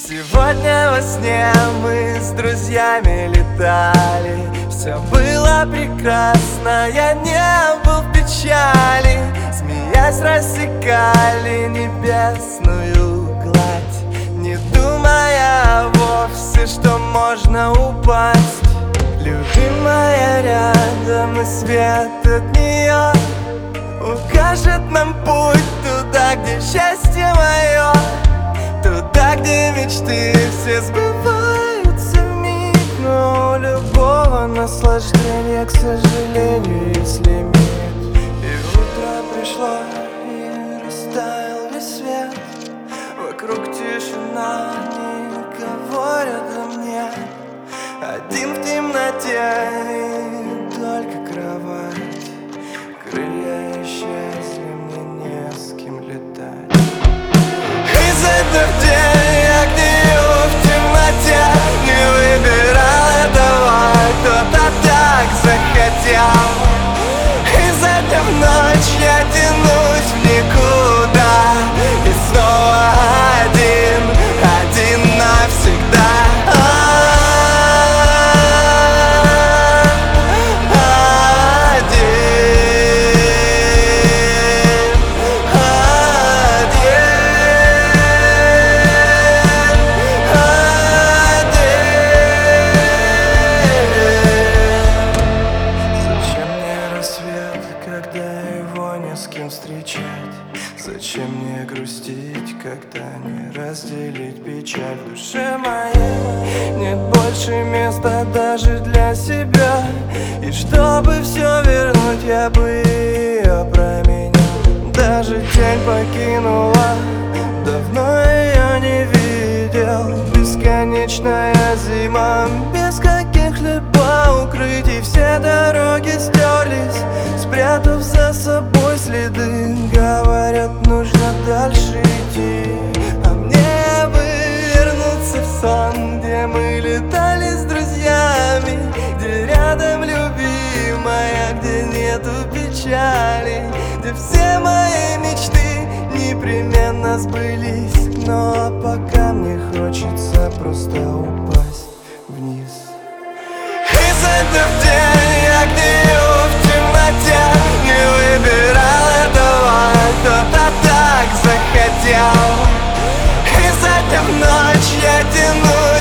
Сегодня во сне мы с друзьями летали. Все было прекрасно, я не был в печали. Смеясь, рассекали небесную гладь, не думая вовсе, что можно упасть. Любимая рядом, и свет от нее укажет нам путь туда, где счастье мое, туда, где мечты все сбываются вмиг. Но у любого наслаждения, к сожалению, есть лимит. И утро пришло, и растаял весь свет. Вокруг тишина, никого рядом нет. Один в темноте, и только кровать. Крылья исчезли, мне не с кем летать. Изо дня в день я гнию в темноте, не выбирал этого, кто-то так захотел. Изо дня в ночь я тянусь в никуда, и снова один навсегда. С кем встречать? Зачем мне грустить, когда не разделить печаль в душе моей? Нет больше места даже для себя, и чтобы все вернуть, я бы ее променял. Даже тень покинула, давно ее не видел. Бесконечная зима, без каких-либо укрытий. Все дороги стерлись, спрятав за собой следы. Говорят, нужно дальше идти, а мне бы вернуться в сон, где мы летали с друзьями, где рядом любимая, где нету печали, где все мои мечты непременно сбылись. Но пока мне хочется просто упасть вниз. Изо дня в день я гнию в темноте, не выбирал этого, кто-то так захотел. Изо дня в ночь я тяну